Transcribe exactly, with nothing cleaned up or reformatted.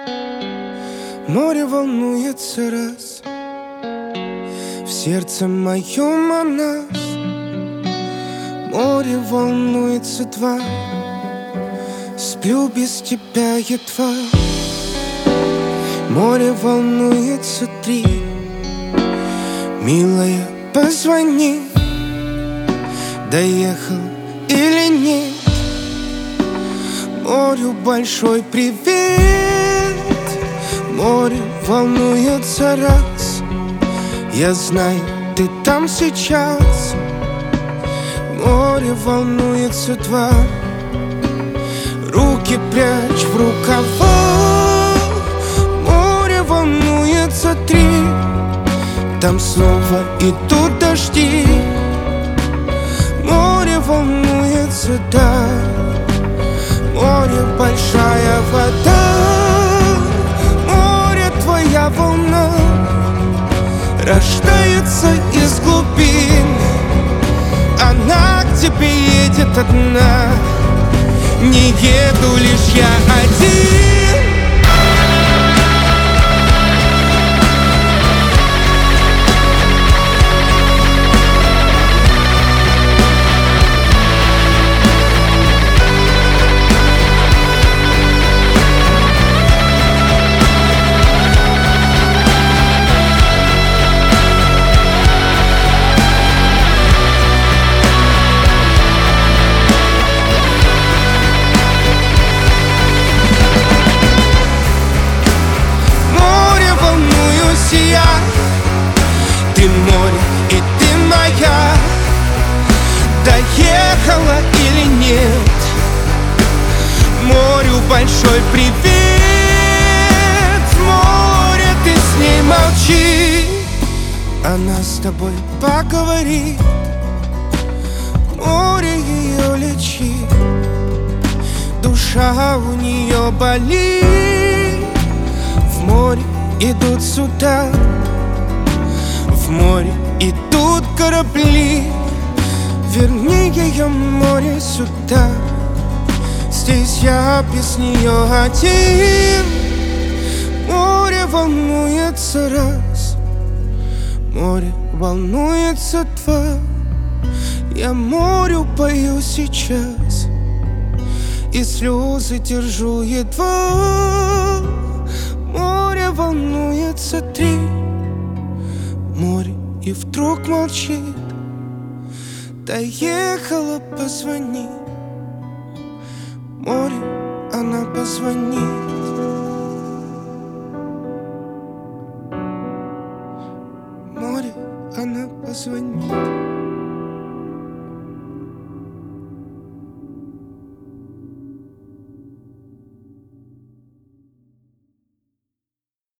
Море волнуется раз, в сердце моем о нас. Море волнуется два, сплю без тебя едва. Море волнуется три, милая, позвони, доехал или нет. Морю большой привет. Море волнуется раз, я знаю, ты там сейчас. Море волнуется два, руки прячь в рукава. Море волнуется три, там снова идут дожди. Море волнуется, да, море большая вода. Море твоя волна рождается из глубин. Она к тебе едет одна, не еду лишь я один. Ты море, и ты моя. Доехала или нет? Морю большой привет. Море, ты с ней молчи, она с тобой поговорит. Море ее лечит, душа у нее болит. В море идут суда, в море идут корабли. Верни ее, море, сюда. Здесь я без нее один. Море волнуется раз, море волнуется два. Я морю пою сейчас, и слезы держу едва. Море волнуется три, море и вдруг молчит. Доехала, позвони. Море, она позвонит. Море, она позвонит.